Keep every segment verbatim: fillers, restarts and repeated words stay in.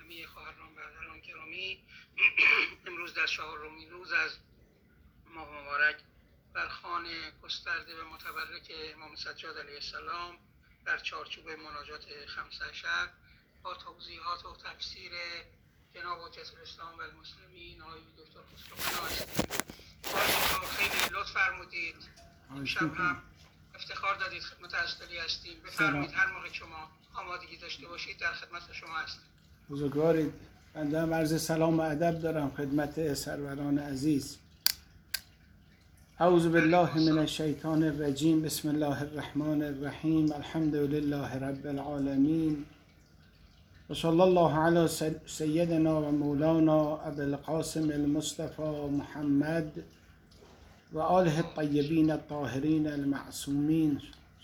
همه خواهران برادران گرامی، امروز در چهارمین روز از ماه مبارک بر خوان گسترده و متبرک امام سجاد علیه السلام در چارچوب مناجات خمسه عشر با توضیحات و تفسیر جناب حجت الاسلام و المسلمین آقای دکتر خسرو هستیم. خیلی لطف فرمودید، امشب هم افتخار دادید، خدمت ازدلی هستیم. بفرمایید، هر موقع شما آمادگی داشته باشید در خدمت شما هستیم. بزرگوارید، بنده هم عرض سلام و ادب دارم خدمت سروران عزیز. اعوذ بالله من الشیطان الرجیم. بسم الله الرحمن الرحیم. الحمد لله رب العالمین و صلی الله علی سیدنا و مولانا ابی القاسم المصطفى محمد و آله الطیبین الطاهرین المعصومین،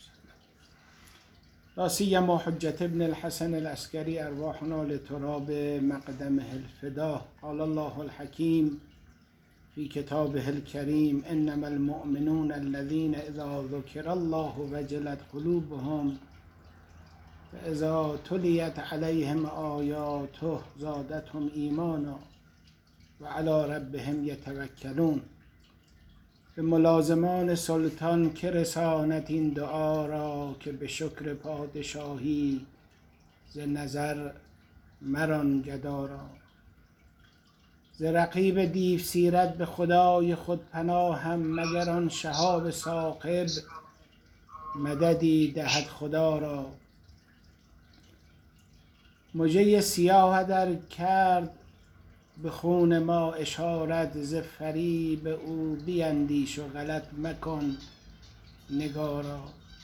لا سیما حجت ابن الحسن العسکری ارواحنا لتراب مقدمه الفدا. قال الله الحکیم فی کتابه الکریم انما المؤمنون الذین اذا ذکر الله وجلت قلوبهم فاذا تلیت علیهم آیاته زادتهم ایمانا و علی ربهم یتوکلون. به ملازمان سلطان که رساند این دعا را، که به شکر پادشاهی ز نظر مران گدا را. ز رقیب دیو سیرت به خدای خود پناهم، مگر آن شهاب ثاقب مددی دهد خدا را. مژه سیاه در کرد به خون ما اشارت، ز فریب او بیندیش و غلط مکن نگارا.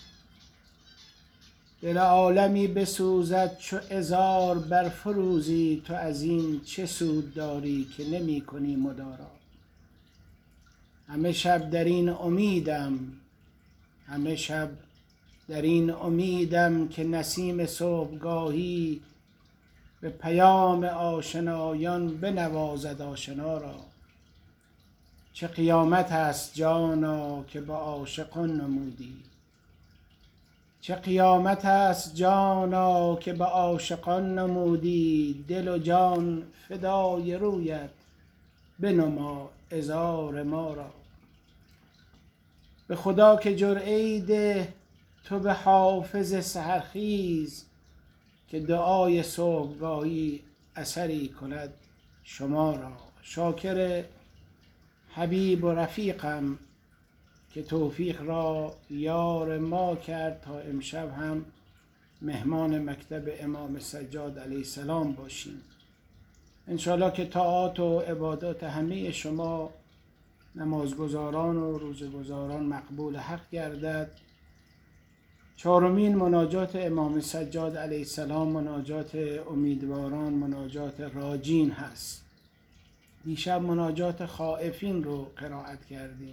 دل عالمی بسوزد چو عذار برفروزی، تو از این چه سود داری که نمی کنی مدارا. همه شب در این امیدم همه شب در این امیدم که نسیم صبحگاهی به پیام آشنایان بنوازد آشنا را. چه قیامت است جانا که با عاشقان نمودی، چه قیامت است جانا که با عاشقان نمودی. دل و جان فدای رویت بنما عذار ما را. به خدا که جرعه‌ای ده تو به حافظ سحرخیز، که دعای صبحگاهی اثری کند شما را. شاکر حبیب و رفیقم که توفیق را یار ما کرد تا امشب هم مهمان مکتب امام سجاد علیه السلام باشیم. انشاءالله که طاعات و عبادات همه شما نمازگزاران و روزگزاران مقبول حق گردد. چهارمین مناجات امام سجاد علیه السلام مناجات امیدواران، مناجات راجین هست. دیشب مناجات خائفین رو قرائت کردیم.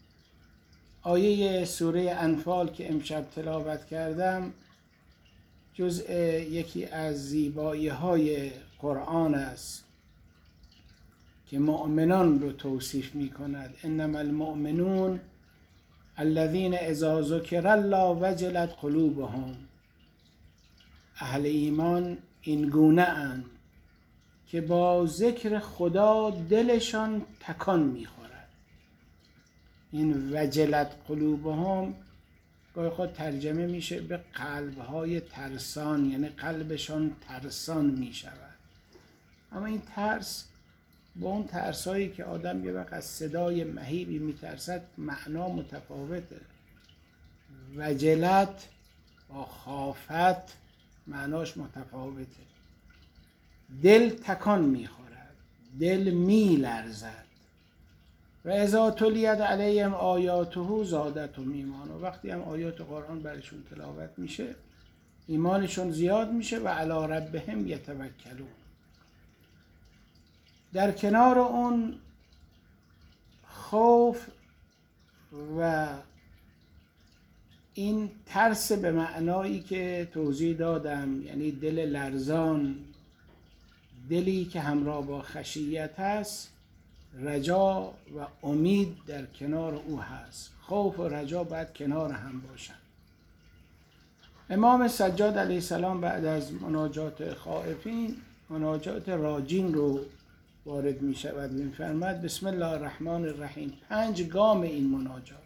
آیه سوره انفال که امشب تلاوت کردم جزء یکی از زیبایی های قرآن است که مؤمنان رو توصیف می کند. انما المؤمنون الذین اذا ذکر الله وجلت قلوبهم. اهل ایمان این گونه اند که با ذکر خدا دلشان تکان میخورد. این وجلت قلوبهم گاهی خود ترجمه میشه به قلبهای ترسان، یعنی قلبشان ترسان میشود. اما این ترس با اون ترسایی که آدم یه وقت از صدای مهیبی میترسد معنا متفاوته. وجلت با خافت معناش متفاوته. دل تکان میخورد، دل میلرزد. و اذا تلیت علیهم آیاته زادتهم ایمانا. و وقتی هم آیات قرآن برشون تلاوت میشه ایمانشون زیاد میشه. و علی ربهم یتوکلون. در کنار اون خوف و این ترس به معنایی که توضیح دادم، یعنی دل لرزان، دلی که همراه با خشیت هست، رجا و امید در کنار او هست. خوف و رجا باید کنار هم باشن. امام سجاد علیه السلام بعد از مناجات خائفین مناجات راجین رو وارد می شود. می فرمد بسم الله الرحمن الرحیم. پنج گام این مناجات.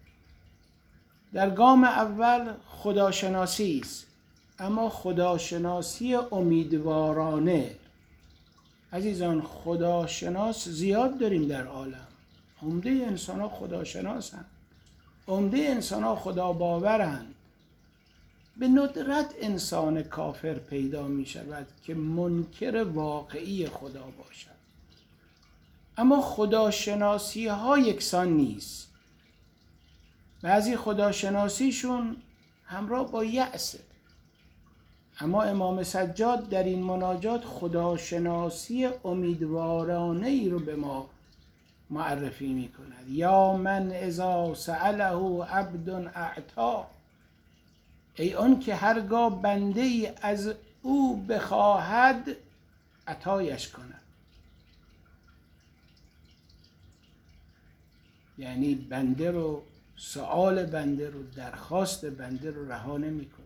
در گام اول خداشناسی است، اما خداشناسی امیدوارانه. عزیزان خداشناس زیاد داریم در عالم. عمده انسان ها خداشناسند، عمده انسان ها خدا باورند. به ندرت انسان کافر پیدا می شود که منکر واقعی خدا باشد. اما خداشناسی ها یکسان نیست. بعضی خداشناسیشون همراه با یأسه. اما امام سجاد در این مناجات خداشناسی امیدوارانه ای رو به ما معرفی می کند. یا من اذا سأله عبد اعطا، ای آن که هرگاه بنده ای از او بخواهد عطایش کند. یعنی بنده رو، سؤال بنده رو، درخواست بنده رو رها نمی کنه.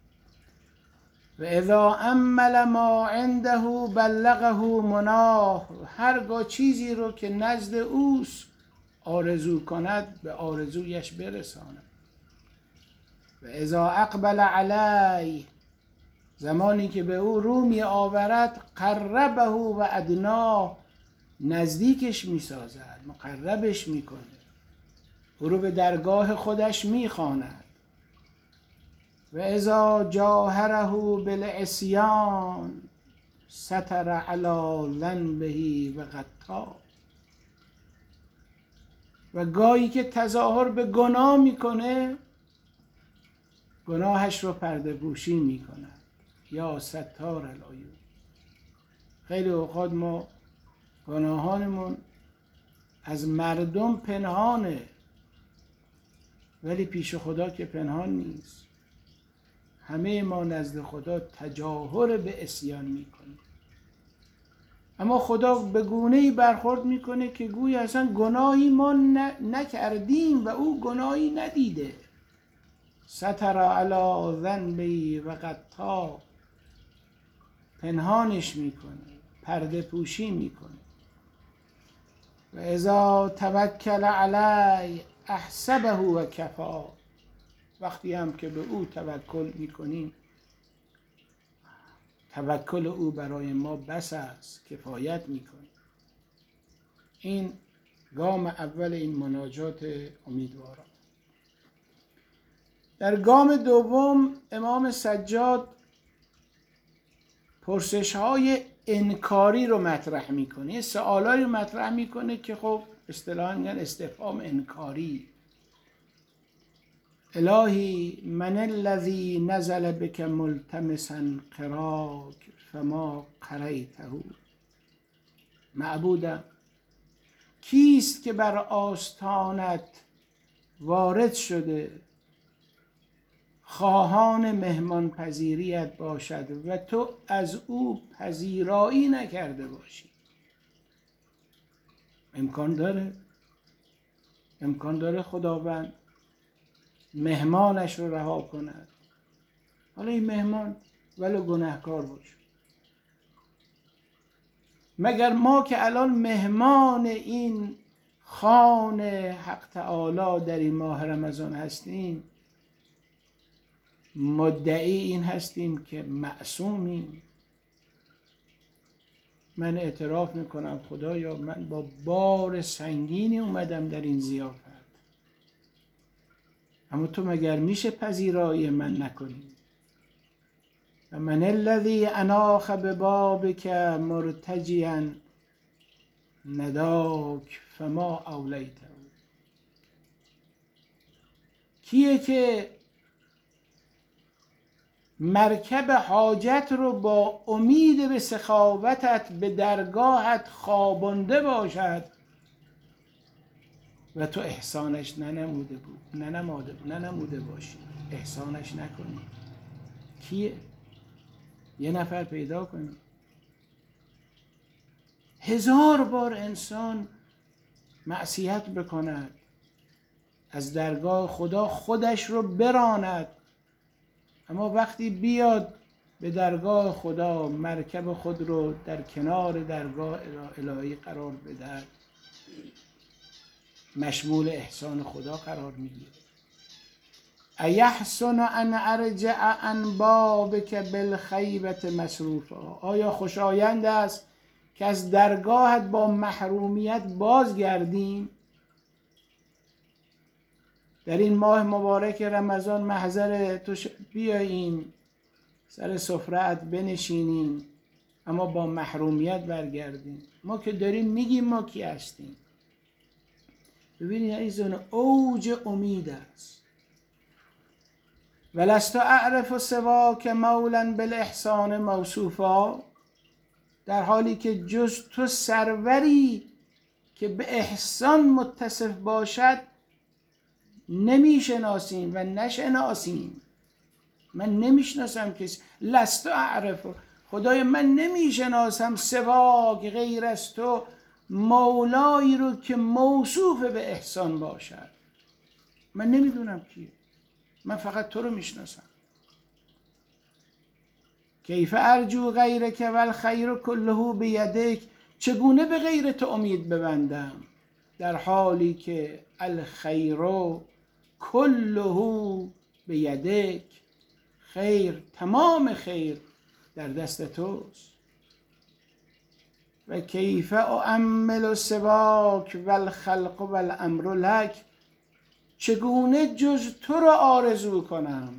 و اذا امل ما عنده بلغه مناه، هرگاه چیزی رو که نزد اوست آرزو کند به آرزویش برساند. و اذا اقبل علی، زمانی که به او رو می آورد قربه و ادنا، نزدیکش می سازد، مقربش می کنه، او رو به درگاه خودش می خواند. و اذا جاهره بالعصیان ستر علی ذنبه و غطا، و گاهی که تظاهر به گناه میکنه گناهش رو پرده پوشی میکنه. یا ستار العیوب. خیلی اوقات ما گناهانمون از مردم پنهانه، ولی پیش خدا که پنهان نیست. همه ما نزد خدا تجاهر به عصیان میکنیم، اما خدا به گونه‌ای برخورد میکنه که گویا اصلا گناهی ما نکردیم و او گناهی ندیده. ستر علی ذنبی و غطا، پنهانش میکنه، پرده پوشی میکنه. و اذا توکل علی احسبه و کفا، وقتی هم که به او توکل میکنیم توکل او برای ما بس است، کفایت میکنه. این گام اول این مناجات امیدواران. در گام دوم امام سجاد پرسش های انکاری رو مطرح میکنه، سوالایی رو مطرح میکنه که خب اصطلاحاً میگن استفهام انکاری. الهی من الذی نزل بک ملتمسا قراک فما قریته. معبودم کیست که بر آستانت وارد شده خواهان مهمان پذیریت باشد و تو از او پذیرایی نکرده باشی؟ امکان داره امکان داره خداوند مهمانش رو رها کند، حالا این مهمان ولو گناهکار باشه؟ مگر ما که الان مهمان این خان حق تعالی در این ماه رمضان هستیم مدعی این هستیم که معصومیم؟ من اعتراف میکنم خدایا من با بار سنگینی اومدم در این ضیافت، اما تو مگر میشه پذیرایی من نکنی؟ و من الذی اناخ ببابک مرتجیا نداک فما اولیته. کیه که مرکب حاجت رو با امید به سخاوتت به درگاهت خوابانده باشد و تو احسانش ننموده بود ننموده ننموده باشی، احسانش نکنی؟ کیه؟ یه نفر پیدا کنی. هزار بار انسان معصیت بکند، از درگاه خدا خودش رو براند، اما وقتی بیاد به درگاه خدا مرکب خود رو در کنار درگاه الهی قرار بدهد مشمول احسان خدا قرار میگیره. ایحسن ان ارجع عن بابک بالخیبة مسروفا، آیا خوشایند است که از درگاهت با محرومیت بازگردیم؟ در این ماه مبارک رمضان محضر تو بیاییم سر سفره‌ات بنشینیم اما با محرومیت برگردیم. ما که داریم میگیم ما کی هستیم. ببینید عزیزان، اوج امید است. ولست اعرف سواک مولا بالاحسان موصوفا، در حالی که جز تو سروری که به احسان متصف باشد نمیشناسیم و نشناسیم. من نمیشناسم کسی، لست اعرف، خدای من نمیشناسم سواک غیر از تو مولایی رو که موصوف به احسان باشد. من نمیدونم کیه، من فقط تو رو میشناسم. کیف ارجو غیرک و الخیر کله بیدک، چگونه به غیر تو امید ببندم در حالی که الخیر کله بیدک، خیر، تمام خیر در دست توست. و کیف اؤمل سواک و الخلق و الامر لک، چگونه جز تو را آرزو کنم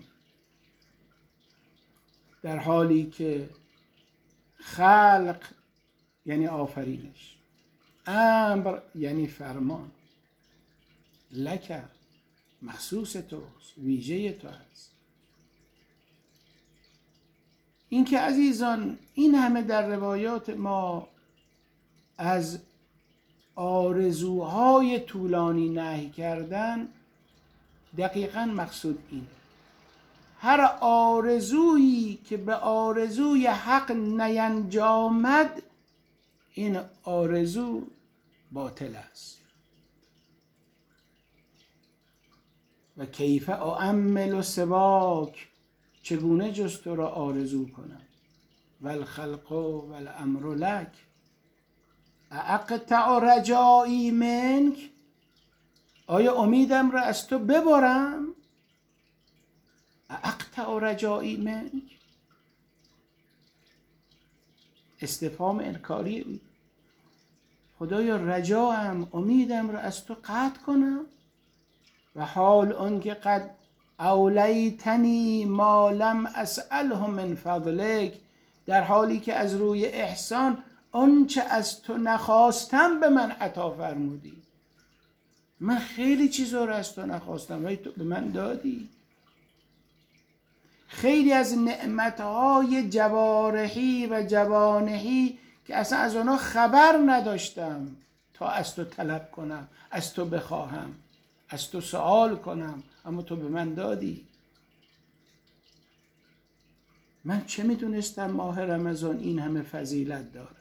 در حالی که خلق یعنی آفرینش، امر یعنی فرمان، لک مخصوص توست، ویژه تو است. این که عزیزان این همه در روایات ما از آرزوهای طولانی نهی کردن، دقیقاً مقصود اینه. هر آرزویی که به آرزوی حق نینجامد، این آرزو باطل است. و کیف اؤمل سواک، چگونه جز تو را آرزو کنم، و الخلق و الامر لک، اقطع رجایی منک، آیا امیدم را از تو ببرم؟ اقطع رجایی منک، استفهام انکاری. خدایا رجاام، امیدم را از تو قطع کنم؟ و حال اون که قد اولیتنی ما لم اسأله من فضلک، در حالی که از روی احسان آنچه از تو نخواستم به من عطا فرمودی. من خیلی چیزا رو از تو نخواستم ولی تو به من دادی. خیلی از نعمتهای جوارحی و جوانحی که اصلا از آنها خبر نداشتم تا از تو طلب کنم، از تو بخواهم، از تو سوال کنم، اما تو به من دادی. من چه میدونستم ماه رمضان این همه فضیلت داره؟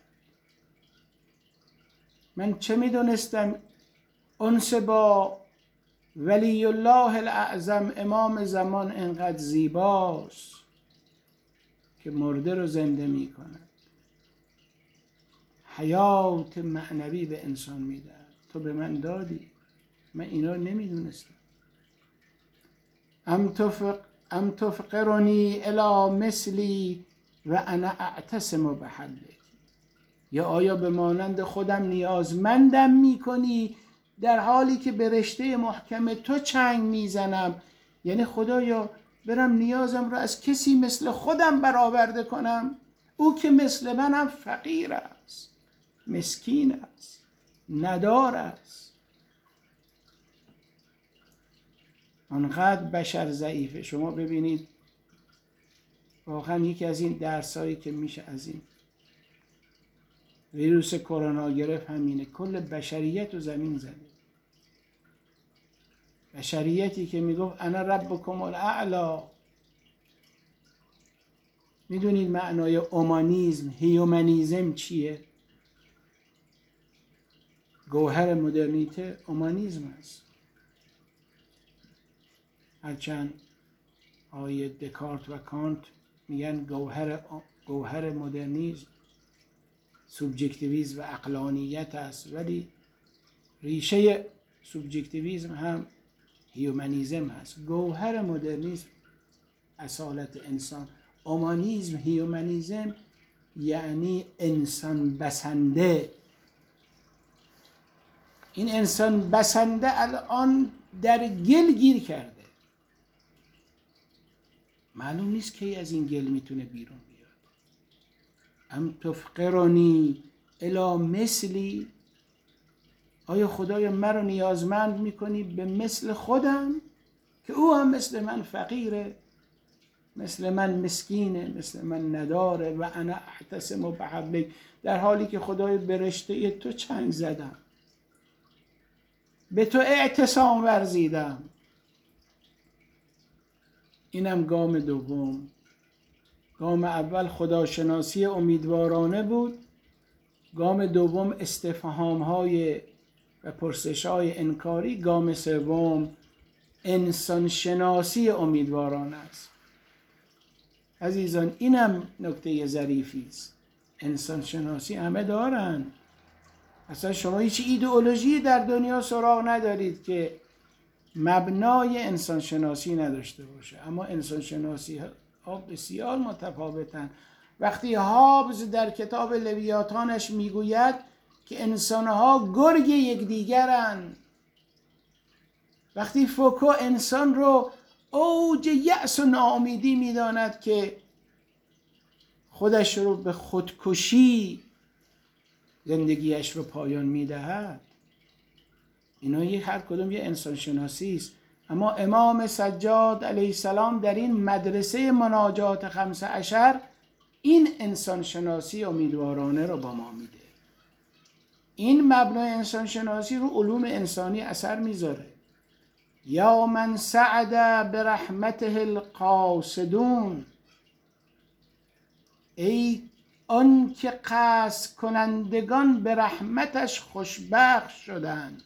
من چه میدونستم انس با ولی الله الاعظم امام زمان انقدر زیباست که مرده رو زنده میکند، حیات معنوی به انسان میده. تو به من دادی، من اینا نمیدونستم. ام تفق ام تفقرنی الی مثلی و انا اعتصم بحبلک، یا آیا به مانند خودم نیازمندم میکنی در حالی که به رشته محکم تو چنگ میزنم؟ یعنی خدایا برم نیازم رو از کسی مثل خودم برآورده کنم؟ او که مثل منم فقیر است، مسکین است، ندار است. آنقدر بشر ضعیفه. شما ببینید واقعا یکی از این درسایی که میشه از این ویروس کرونا گرفت همینه، کل بشریت رو زمین زده. بشریتی که میگفت انا ربکم الاعلی. میدونید معنای اومانیزم، هیومنیزم چیه؟ گوهر مدرنیته اومانیزم است. هرچند آقای دکارت و کانت میگن گوهر گوهر مدرنیسم سوبژکتیویسم و عقلانیت است، ولی ریشه سوبژکتیویسم هم هیومنیزم هست. گوهر مدرنیسم اصالت انسان، اومانیسم، هیومنیزم یعنی انسان بسنده. این انسان بسنده الان در گل گیر کرده، معلوم نیست کی از این گل میتونه بیرون بیاد. ام تفقرنی الی مثلی، آیا خدایا مرا نیازمند میکنی به مثل خودم که او هم مثل من فقیره، مثل من مسکینه، مثل من نداره. و انا احتسم بحبلیک، در حالی که خدای به رشته تو چنگ زدم، به تو اعتصام ورزیدم. اینم گام دوم. گام اول خداشناسی امیدوارانه بود، گام دوم استفهام های و پرسش های انکاری، گام سوم انسان شناسی امیدوارانه است. عزیزان اینم نکته ظریفی است. انسان شناسی همه دارن، اصلا شما هیچ ایدئولوژی در دنیا سراغ ندارید که مبنای انسان شناسی نداشته باشه، اما انسان شناسی ها بسیار متفاوتن. وقتی هابز در کتاب لویاتانش میگوید که انسانها گرگ یکدیگرند، وقتی فوکو انسان رو اوج یأس و ناامیدی میداند که خودش رو به خودکشی زندگیش رو پایان میدهد، اینا هر کدوم یه انسان شناسی است. اما امام سجاد علیه السلام در این مدرسه مناجات خمسه عشر این انسان شناسی امیدوارانه رو با ما میده. این مبنای انسان شناسی رو علوم انسانی اثر میذاره. یا من سعد برحمته القاصدون، ای آن که قصد کنندگان به رحمتش خوشبخت شدند.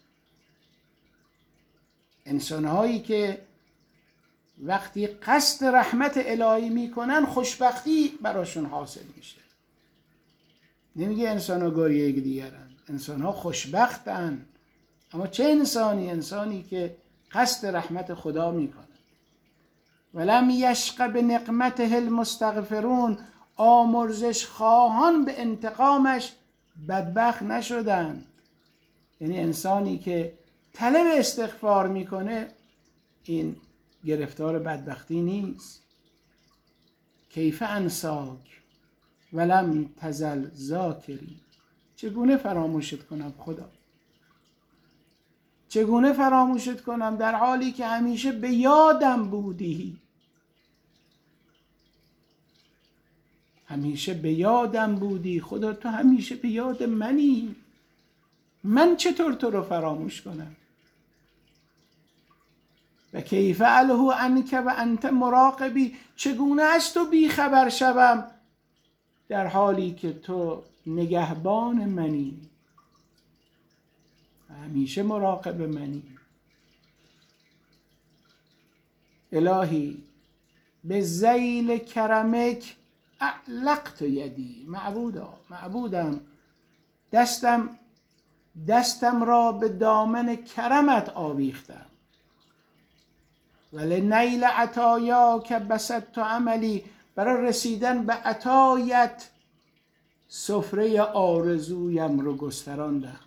انسانهایی که وقتی قصد رحمت الهی میکنن خوشبختی براشون حاصل میشه. نمیگه انسان ها گریه یک دیگرن، انسان ها خوشبختن. اما چه انسانی؟ انسانی که قصد رحمت خدا میکنه. ولم یشق به نقمته المستغفرون، آمرزش خواهان به انتقامش بدبخت نشدن. یعنی انسانی که طلب استغفار میکنه این گرفتار بدبختی نیست. کیف انساک ولم تزل ذاکری، چگونه فراموشت کنم خدا، چگونه فراموشت کنم در حالی که همیشه به یادم بودی، همیشه به یادم بودی. خدا تو همیشه به یاد منی، من چطور تو رو فراموش کنم؟ و کیف الهو عنک و انت مراقبی، چگونه از تو بی خبر شوم در حالی که تو نگهبان منی، همیشه مراقب منی. الهی به ذیل کرمک اعلقت یدی، معبودا معبودم دستم دستم را به دامن کرمت آویختم. ولنیل عطایاک بسطت عملی، برای رسیدن به عطایت سفره آرزویم رو گستراندم.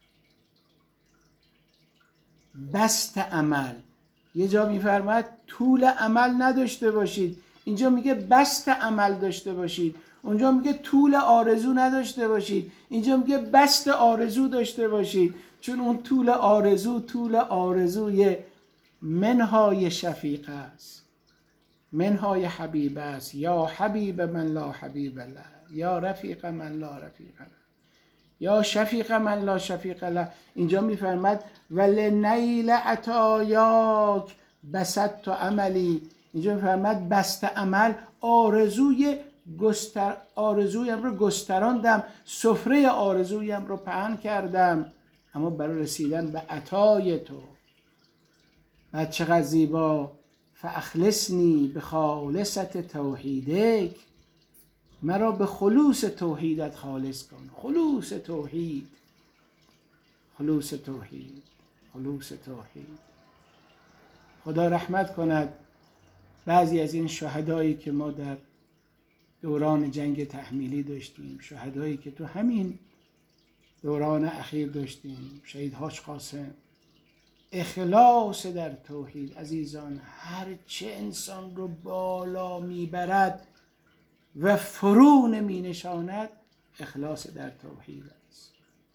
بسط عمل، یه جا میفرماید طول عمل نداشته باشید، اینجا میگه بسط عمل داشته باشید. اونجا میگه طول آرزو نداشته باشید، اینجا میگه بسط آرزو داشته باشید. چون اون طول آرزو طول آرزوی منهای شفیق است، منهای حبیب است. یا حبیب من لا حبیب له، یا رفیق من لا رفیق له، یا شفیق من لا شفیق له. اینجا میفرماد ولنیل عطایاک بسطت عملی، اینجا میفرماد بسط عمل، آرزوی گستر آرزویم رو گستراندم، سفره آرزویم رو پهن کردم، اما برای رسیدن به عطای تو. بعد چقدر زیبا فاخلصنی به خالصت توحیدک، مرا به خلوص توحیدت خالص کن. خلوص توحید، خلوص توحید، خلوص توحید. خدا رحمت کند بعضی از این شهدایی که ما در دوران جنگ تحمیلی داشتیم، شهدایی که تو همین دوران اخیر داشتیم، شهید حاج قاسم. اخلاص در توحید عزیزان هر چه انسان رو بالا میبرد و فرو نمی نشاند، اخلاص در توحید است.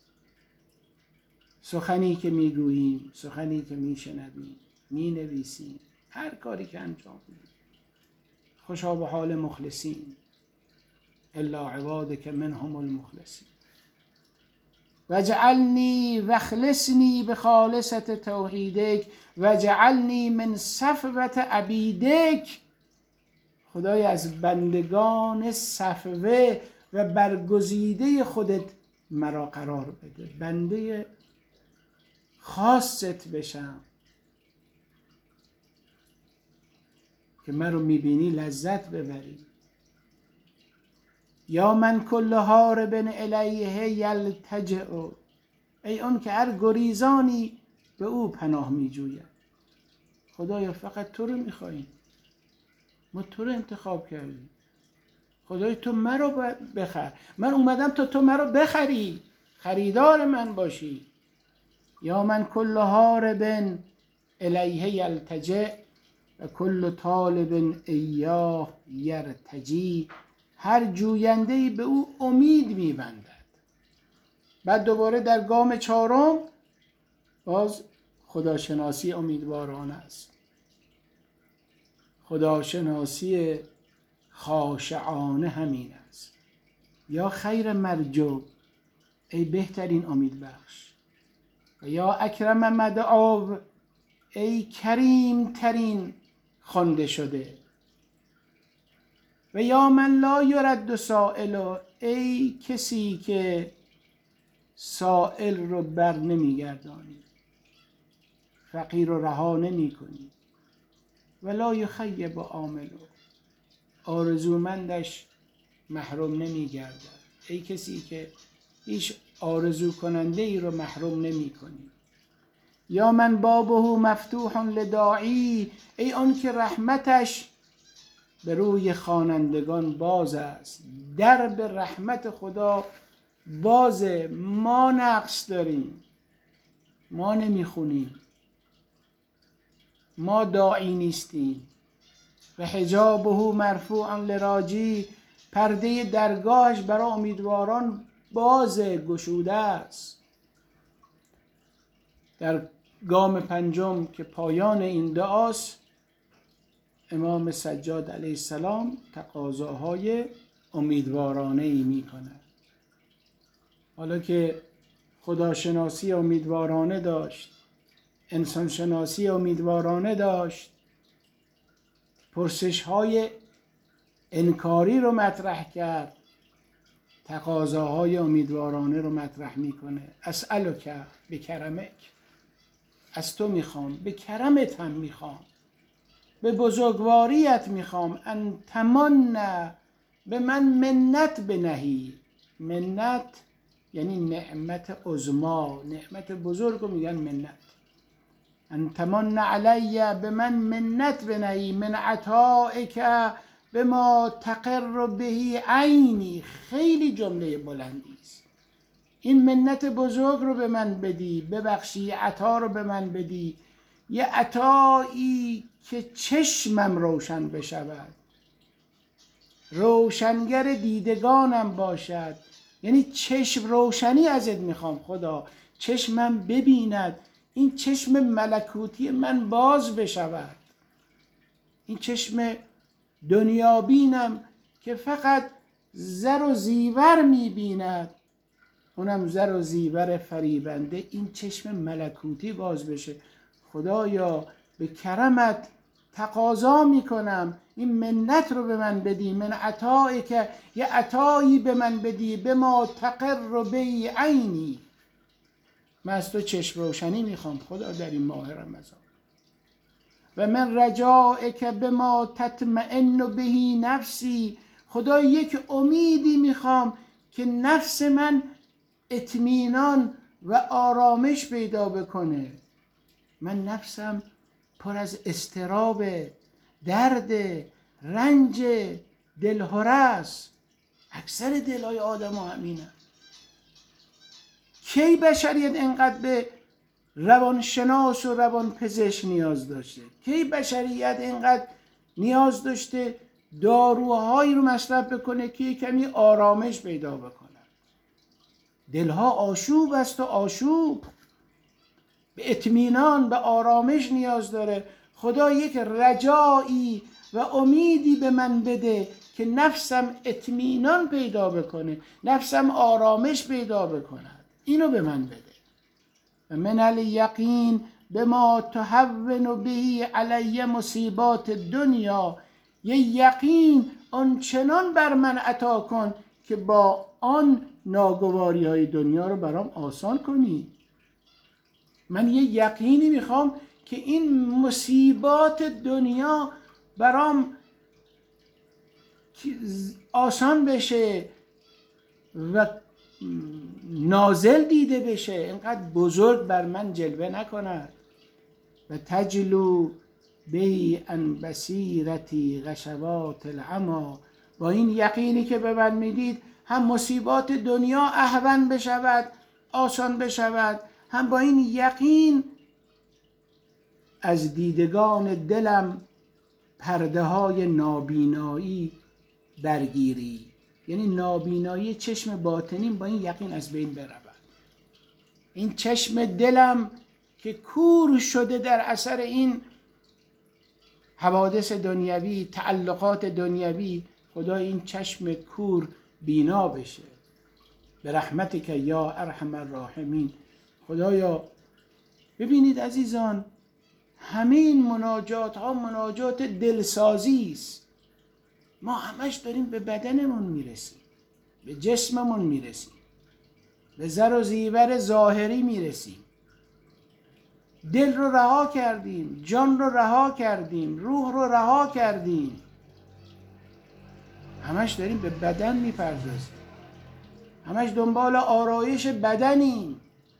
سخنی که میگوییم، سخنی که میشنویم، مینویسیم، هر کاری که انجام میدیم، خوشا به حال مخلصین، الا عبادک منهم المخلصین. وجعلنی واخلصنی بخالصة توحیدک وجعلنی من صفوة عبیدک. خدای از بندگان صفوه و برگزیده خودت مرا قرار بده، بنده خاصت بشم که مرا میبینی لذت ببری. یا من کل هارب الیه یلتجئ، ای اون که هر گریزانی به او پناه میجوید. خدایا فقط تو رو میخواییم، ما تو رو انتخاب کردیم. خدای تو مرا بخر، من اومدم تا تو مرا بخری، خریدار من باشی. یا من کل هارب الیه یلتجئ و کل طالب ایاه یرتجی. هر جوینده‌ای به او امید می‌بندد. بعد دوباره در گام چهارم باز خداشناسی امیدوارانه است، خداشناسی خاشعانه همین است. یا خیر مرجو، ای بهترین امید بخش. و یا اکرم مدعو، ای کریم ترین خوانده شده. و یا من لا یرد سائل، ای کسی که سائل رو بر نمیگردانی، فقیر رو رها نمی کنی. و لا یخیب عاملو، آرزومندش محروم نمی گردد، ای کسی که هیچ آرزو کننده ای رو محروم نمی کنی. یا من بابه مفتوح لداعی، ای آن که رحمتش به روی خوانندگان باز است. در به رحمت خدا بازه، ما نقص داریم، ما نمیخونیم، ما داعی نیستیم. و حجابه مرفوع لراجی، پرده درگاهش برای امیدواران بازه، گشوده است. در گام پنجم که پایان این دعاست، امام سجاد علیه السلام تقاضاهای امیدوارانه ای می کند. حالا که خداشناسی امیدوارانه داشت، انسان شناسی امیدوارانه داشت، پرسش های انکاری رو مطرح کرد، تقاضاهای امیدوارانه رو مطرح میکنه. اسألک بکرمک، از تو میخوام، به کرمت هم میخوام، به بزرگواریت میخوام. ان تمن، به من منت بنهی. منت یعنی نعمت عظما، نعمت بزرگ رو میگن منت. ان تمن علی، به من منت بنهی. من عطائک بما تقر به عینی. خیلی جمله بلندی است. این منت بزرگ رو به من بدی، ببخشی، عطا رو به من بدی، یه عطایی که چشمم روشن بشود، روشنگر دیدگانم باشد. یعنی چشم روشنی ازت میخوام خدا، چشمم ببیند، این چشم ملکوتی من باز بشود، این چشم دنیا بینم که فقط زر و زیور میبیند، اونم زر و زیور فریبنده، این چشم ملکوتی باز بشه. خدایا به کرمت تقاضا میکنم این منت رو به من بدی. من عطایی که یه عطایی به من بدی، به ما تقر به عینی. من از تو چشم روشنی میخوام خدا در این ماه رمضان. و من رجائک بما تطمئن بهی نفسی. خدا یک امیدی میخوام که نفس من اطمینان و آرامش پیدا بکنه. من نفسم پر از اضطراب، درد، رنج، دلهره است. اکثر دلهای آدم ها همینه. کی بشریت اینقدر به روانشناس و روانپزشک نیاز داشته؟ کی بشریت اینقدر نیاز داشته داروهایی رو مصرف بکنه که کمی آرامش پیدا بکنه؟ دلها آشوب است و آشوب به اطمینان، به آرامش نیاز داره. خدا یک رجایی و امیدی به من بده که نفسم اطمینان پیدا بکنه، نفسم آرامش پیدا بکنه. اینو به من بده. و من الیقین بما تهون به علی مصیبات دنیا. یه یقین آنچنان بر من عطا کن که با آن ناگواری های دنیا رو برام آسان کنی. من یه یقینی میخوام که این مصیبات دنیا برام آسان بشه و نازل دیده بشه، اینقدر بزرگ بر من جلوه نکند. و تجلو بهی ان بصیرتی غشوات العمی. با این یقینی که به من میدید هم مصیبات دنیا اهون بشود، آسان بشود، هم با این یقین از دیدگان دلم پرده های نابینایی برگیری. یعنی نابینایی چشم باطنیم با این یقین از بین برود. این چشم دلم که کور شده در اثر این حوادث دنیوی، تعلقات دنیوی، خدا این چشم کور بینا بشه. به رحمتک یا ارحم الراحمین. خدایا ببینید عزیزان، همه این مناجات ها مناجات دلسازی است. ما همش داریم به بدنمون میرسیم، به جسممون میرسیم، به زر و زیور ظاهری میرسیم. دل رو رها کردیم، جان رو رها کردیم، روح رو رها کردیم. همش داریم به بدن میپردازیم، همش دنبال آرایش بدنیم،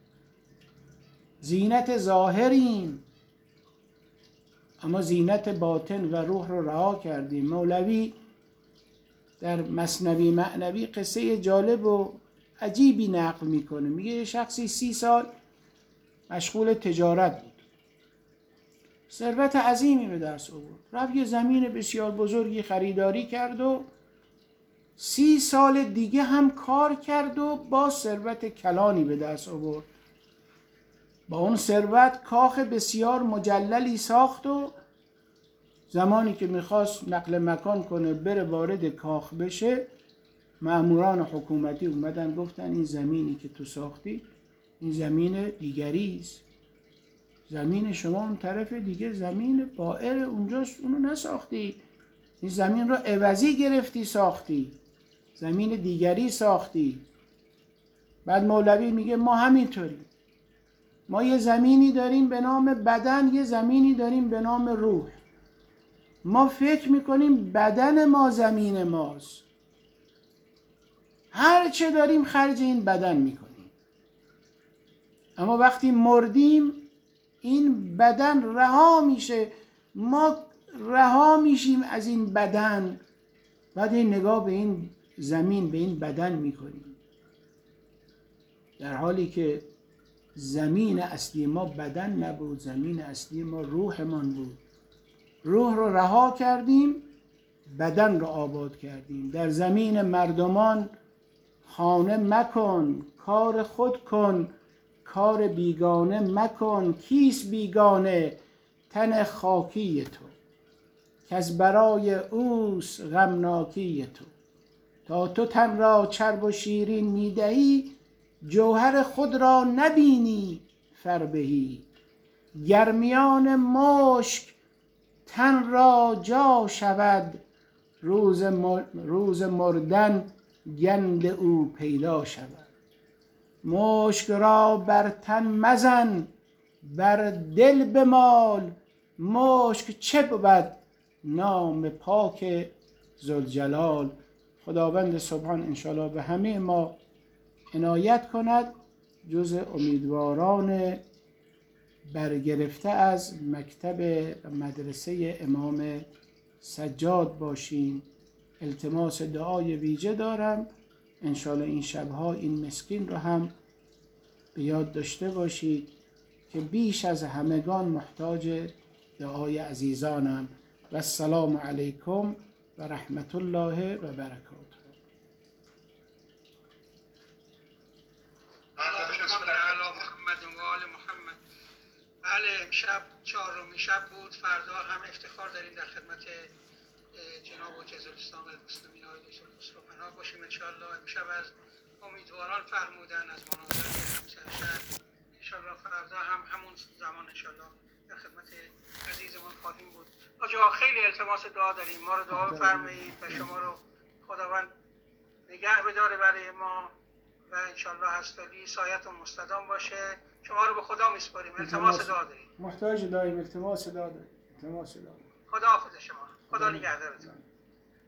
زینت ظاهریم، اما زینت باطن و روح رو رها کردیم. مولوی در مثنوی معنوی قصه جالب و عجیبی نقل میکنه. میگه یه شخصی سی سال مشغول تجارت بود، ثروت عظیمی به دست آورد، رفت یه زمین بسیار بزرگی خریداری کرد و سی سال دیگه هم کار کرد و با ثروت کلانی به دست آورد. با اون ثروت کاخ بسیار مجللی ساخت و زمانی که میخواست نقل مکان کنه بره وارد کاخ بشه، مأموران حکومتی اومدن گفتن این زمینی که تو ساختی این زمین دیگری است، زمین شما اون طرف دیگه زمین بائر اونجاست، اونو نساختی، این زمین رو عوضی گرفتی ساختی، زمین دیگری ساختی. بعد مولوی میگه ما همینطوریم، ما یه زمینی داریم به نام بدن، یه زمینی داریم به نام روح. ما فکر میکنیم بدن ما زمین ماست، هر چه داریم خرج این بدن میکنیم، اما وقتی مردیم این بدن رها میشه، ما رها میشیم از این بدن. بعد این نگاه به این زمین، به این بدن میکنیم، در حالی که زمین اصلی ما بدن نبود، زمین اصلی ما روحمان بود. روح رو رها کردیم، بدن رو آباد کردیم. در زمین مردمان خانه مکن، کار خود کن، کار بیگانه مکن. کیست بیگانه؟ تن خاکی تو، که از برای اوست غمناکی تو. تا تو تن را چرب و شیرین میدهی، جوهر خود را نبینی فربهی. گرمیان مشک تن را جا شود، روز, روز مردن گند او پیدا شود. مشک را بر تن مزن، بر دل بمال، مشک چه بود نام پاک ذوالجلال. خداوند سبحان انشاءالله به همه ما عنایت کند، جز امیدواران برگرفته از مکتب و مدرسه امام سجاد باشیم. التماس دعای ویژه دارم انشاءالله این شبها این مسکین رو هم به یاد داشته باشید که بیش از همگان محتاج دعای عزیزانم. و السلام علیکم و رحمت الله و برکاته. بله، امشب چهارمین شب بود. فردا هم افتخار داریم در خدمت جناب حجه الاسلام المسلمین آقای دکتر خسرو پناه باشیم انشاءالله. امشب از امیدواران فرمودن، از مناظر همسرشن. انشاءالله فردا هم همون زمان انشاءالله در خدمت عزیزمان خواهیم بود. آجا خیلی التماس دعا داریم، ما رو دعا بفرمایید و شما رو خداوند نگه بداره برای ما و انشاءالله هستالی سایتون مستدام باشه. شما رو به خدا میسپاریم، التماس دعا داریم. محتاج داریم، التماس دعا داریم. التماس دعا. خدا حافظ شما. خدا نگهدارتون.